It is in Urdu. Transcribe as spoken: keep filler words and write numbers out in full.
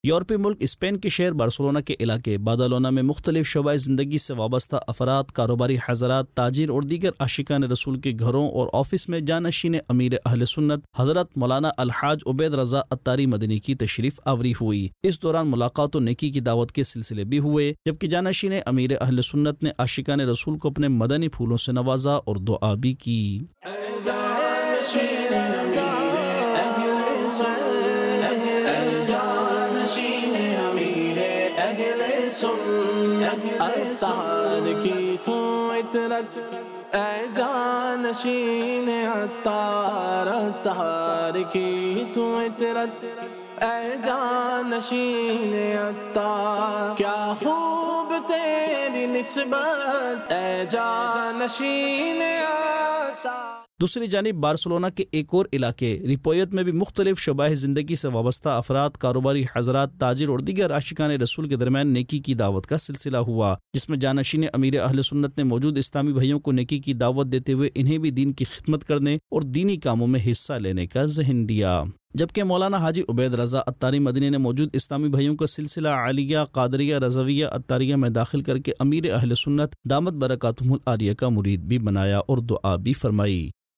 یورپی ملک اسپین کے شہر بارسلونا کے علاقے بادالونا میں مختلف شعبۂ زندگی سے وابستہ افراد، کاروباری حضرات، تاجر اور دیگر عاشقان رسول کے گھروں اور آفس میں جانشین امیر اہل سنت حضرت مولانا الحاج عبید رضا عطاری مدنی کی تشریف آوری ہوئی۔ اس دوران ملاقات و نیکی کی دعوت کے سلسلے بھی ہوئے، جبکہ جانشین امیر اہل سنت نے عاشقان رسول کو اپنے مدنی پھولوں سے نوازا اور دعا بھی کی۔ عطار کی تو عطرت اے جانشین عطار، عطار کی تو عطرت اے جانشین عطار، کیا خوب تیری نسبت اے جانشین عطار۔ دوسری جانب بارسلونا کے ایک اور علاقے ریپویت میں بھی مختلف شعبۂ زندگی سے وابستہ افراد، کاروباری حضرات، تاجر اور دیگر عاشقان رسول کے درمیان نیکی کی دعوت کا سلسلہ ہوا، جس میں جانشین امیر اہل سنت نے موجود اسلامی بھائیوں کو نیکی کی دعوت دیتے ہوئے انہیں بھی دین کی خدمت کرنے اور دینی کاموں میں حصہ لینے کا ذہن دیا، جبکہ مولانا حاجی عبید رضا عطاری مدنی نے موجود اسلامی بھائیوں کو سلسلہ عالیہ، قادریہ، رضویہ، عطاریہ میں داخل کر کے امیر اہل سنت دامت برکاتہم العالیہ کا مرید بھی بنایا اور دعا بھی فرمائی۔